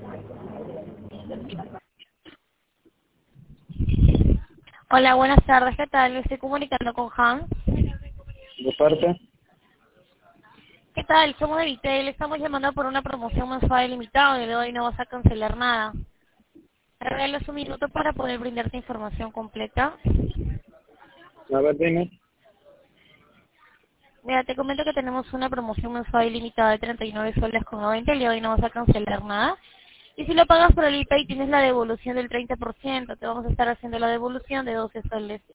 Hola, buenas tardes, ¿qué tal? Me estoy comunicando con Han. ¿De parte? ¿Qué tal? Somos de Vitel, estamos llamando por una promoción mensual ilimitada y de hoy no vas a cancelar nada. Te regalo un minuto para poder brindarte información completa. A ver, dime. Mira, te comento que tenemos una promoción mensual ilimitada de 39 soles con 90 y de hoy no vas a cancelar nada. Y si lo pagas por el IPay tienes la devolución del 30%, te vamos a estar haciendo la devolución de 12 soles